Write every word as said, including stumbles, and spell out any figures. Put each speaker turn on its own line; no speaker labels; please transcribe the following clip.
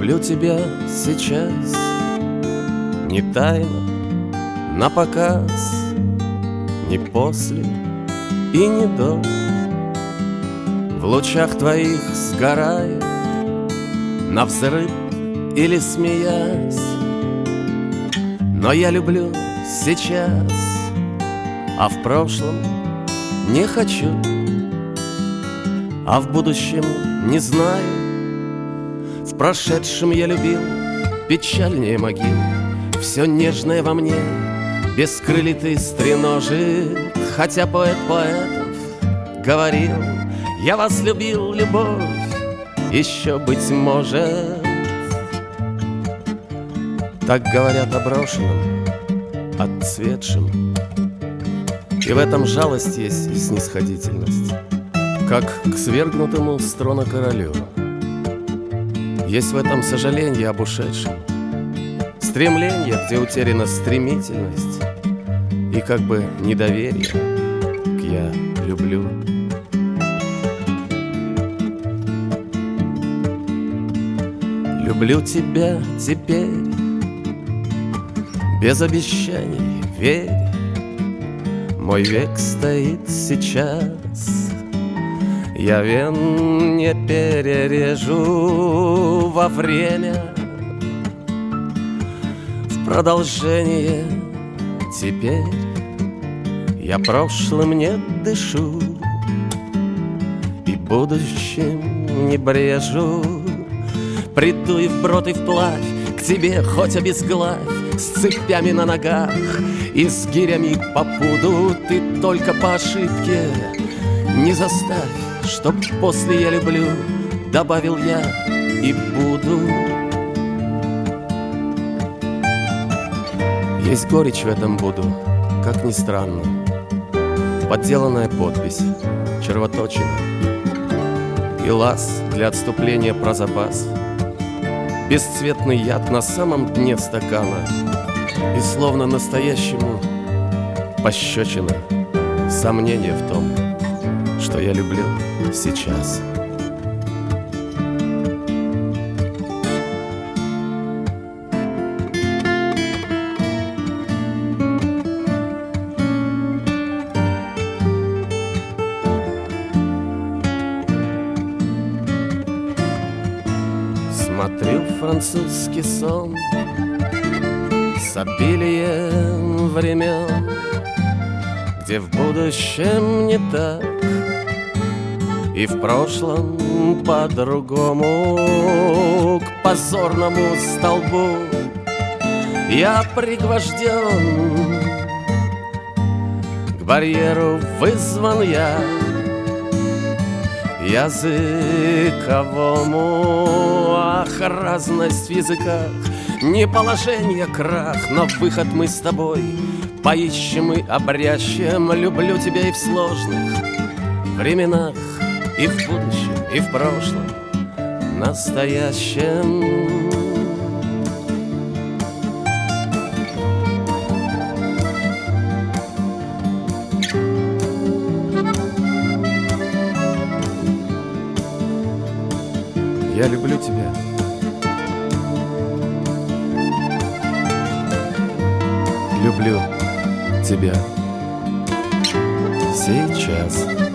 люблю тебя сейчас, не тайно, напоказ, не после и не до. В лучах твоих сгораю, навзрыд или смеясь. Но я люблю сейчас, а в прошлом не хочу, а в будущем не знаю. В прошедшем я любил печальнее могил. Все нежное во мне бескрылитый стреножит. Хотя поэт поэтов говорил: я вас любил, любовь, еще, быть может. Так говорят о брошенном, отцветшем. И в этом жалость есть и снисходительность, как к свергнутому с трона королю. Есть в этом сожаление об ушедшем, стремление, где утеряна стремительность, и как бы недоверие к «я люблю». Люблю тебя теперь, без обещаний, верь. Мой век стоит сейчас, я вен не перережу во время. В продолжение теперь я прошлым не дышу и будущим не брежу. Приду и вброд, и вплавь к тебе, хоть обезглавь, с цепями на ногах и с гирями по пуду. Ты только по ошибке не заставь, чтоб после «я люблю» добавил я и буду. Есть горечь в этом буду, как ни странно. Подделанная подпись, червоточина и лаз для отступления про запас. Бесцветный яд на самом дне стакана, и словно настоящему пощечина, сомнение в том, что я люблю сейчас. Смотрю французский сон с обилием времен, где в будущем не так и в прошлом по-другому. К позорному столбу я пригвожден, к барьеру вызван я, языковому. Ах, разность в языках, не положение крах, но выход мы с тобой поищем и обрящем. Люблю тебя и в сложных временах, и в будущем, и в прошлом, настоящем. Я люблю тебя. Люблю тебя сейчас.